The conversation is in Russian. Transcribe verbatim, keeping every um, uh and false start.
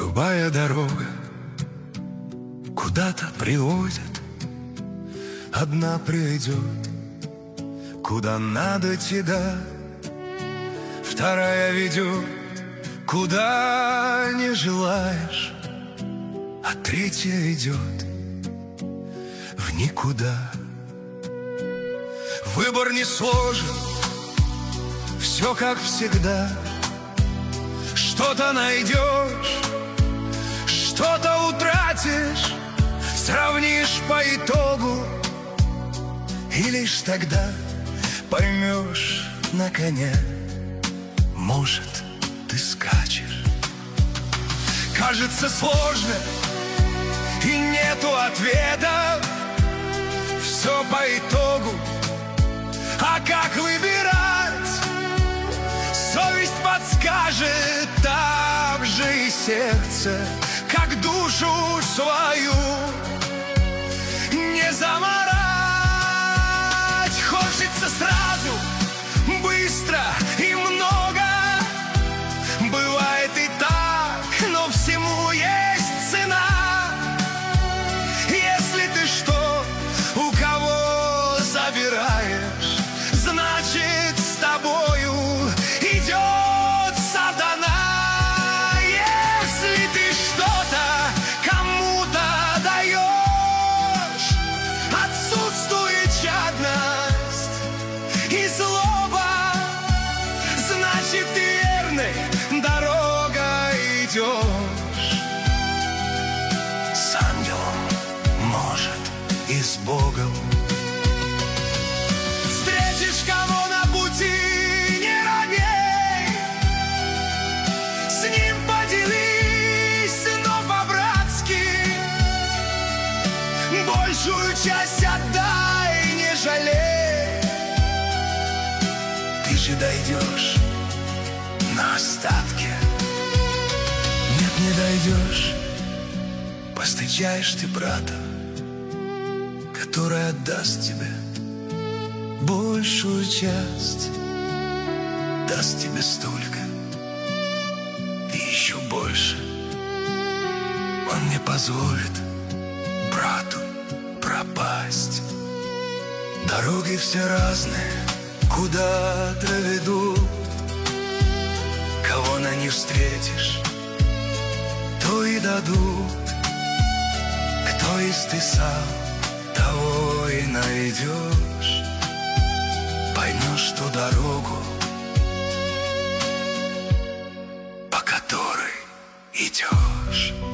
Любая дорога куда-то приводит, одна приведет куда надо тебя, вторая ведет куда не желаешь, а третья идет в никуда. Выбор несложен, все как всегда. Что-то найдешь, что-то утратишь, сравнишь по итогу, и лишь тогда поймешь на коне, может, ты скачешь. Кажется сложно, и нету ответов, все по итогу. А как выбирать? Совесть подскажет, там же и сердце, как душу свою не заморать. Хочется сразу, быстро и много. Бывает и так, но всему есть цена. Если ты что у кого забираешь, значит, с тобою идет сатана. Если ты что-то кому-то даешь, отсутствует жадность и злоба, значит, ты верной дорогой идешь. С ангелом, может, и с Богом. Встретишь кого на пути, не робей, с ним поделись, но по-братски. Большую часть отдай, не жалей. Ты же дойдешь на остатки. Нет, не дойдешь, повстречаешь ты брата, который отдаст тебе большую часть, даст тебе столько и еще больше. Он не позволит брату пропасть. Дороги все разные, куда-то ведут. Кого на них встретишь, то и дадут. Кто из ты сам, того и найдешь. Поймешь ту дорогу, по которой идешь.